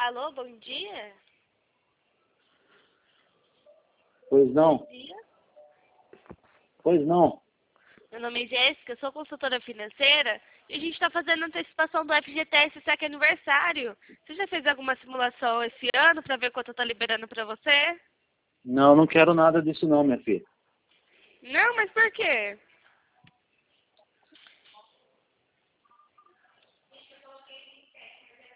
Alô, bom dia? Pois não, Bom dia. pois não. Meu nome é Jéssica, sou consultora financeira e a gente está fazendo antecipação do FGTS SEC aniversário. Você já fez alguma simulação esse ano para ver quanto eu tô liberando para você? Não, não quero nada disso não, minha filha. Não, mas por quê?